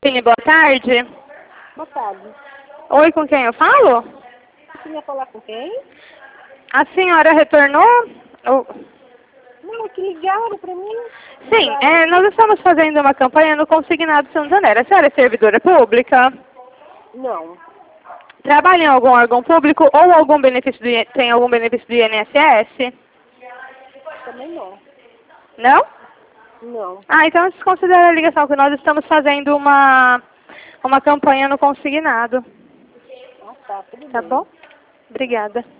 Sim, boa tarde. Boa tarde. Oi, com quem eu falo? Você ia falar com quem? A senhora retornou? Não, é que ligaram pra mim. Sim, nós estamos fazendo uma campanha no Consignado Santander. A senhora é servidora pública? Não. Trabalha em algum órgão público ou algum benefício tem algum benefício do INSS? Também não. Não? Não. Ah, então desconsidera a ligação, que nós estamos fazendo uma campanha no Consignado. Ah, tá, tudo bem. Tá bom? Obrigada.